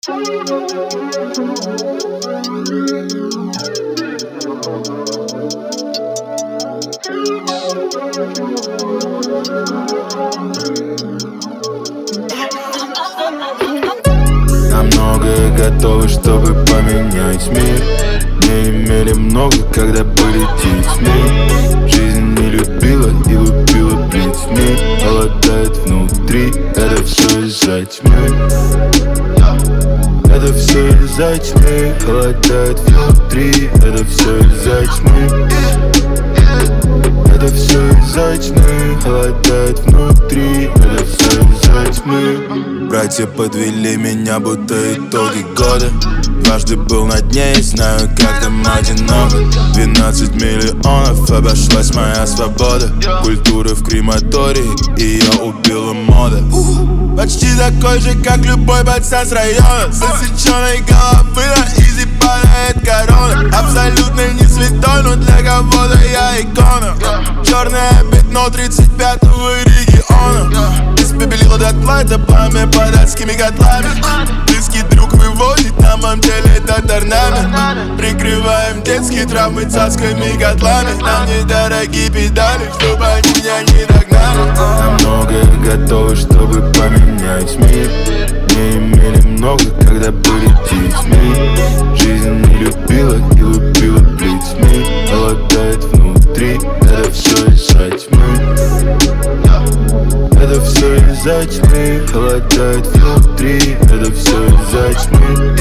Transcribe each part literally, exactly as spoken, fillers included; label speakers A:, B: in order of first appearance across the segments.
A: На многое готовы, чтобы поменять мир. Не имели много, когда были детьми. Жизнь не любила и лупила плетьми. Холодает внутри, это все из-за тьмы. Это все из-за тьмы. Холодает внутри, это все из-за тьмы. Это все из-за тьмы. Холодает внутри, это все из-за тьмы. Братья подвели меня, будто итоги года. Дважды был на дне и знаю, как там одиноко. Двенадцать миллионов обошлась моя свобода. Культура в крематории, ее убила мода. Почти такой же, как любой пацан с района. С отсеченной головы на изи падает корона. Абсолютно не святой, но для кого-то я икона. Черное пятно тридцать пятого региона. Испепелило дотла, это пламя под адскими котлами. Близкий друг выводит, на моем теле этот орнамент. Прикрываем детские травмы цацками котлами. Нам недорогие педали, чтобы они меня не догнали. На многое готовы, чтобы поменять мир. Не имели много, когда были детьми. Жизнь не любила и лупила плетьми. Холодает внутри, это все из-за тьмы. Это все из-за тьмы. Холодает внутри, это все из-за тьмы.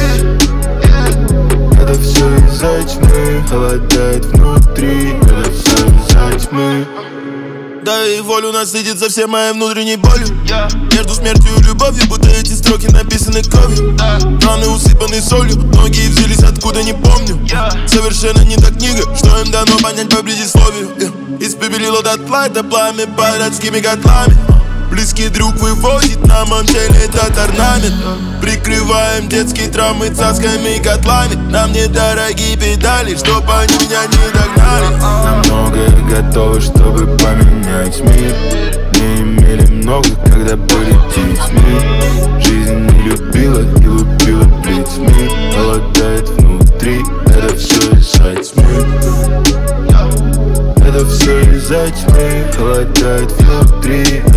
A: Это все из-за тьмы. Холодает внутри, это все из-за тьмы. Дай волю насытиться всей моей внутренней болью. Между смертью и любовью, будто эти строки написаны кровью. Раны усыпаны солью, многие взялись откуда не помню. Совершенно не та книга, что им дано понять по предисловию. Испепелило дотла, это пламя под адскими котлами. Близкий друг выводит, на моем теле этот орнамент. Прикрываем детские травмы цацками и котлами. Нам недорогие педали, чтоб они меня не догнали. На многое готовы, чтобы поменять мир. Не имели много, когда были детьми. Жизнь не любила и лупила плетьми. Холодает внутри, это все из-за тьмы. Это все из-за тьмы. Холодает внутри.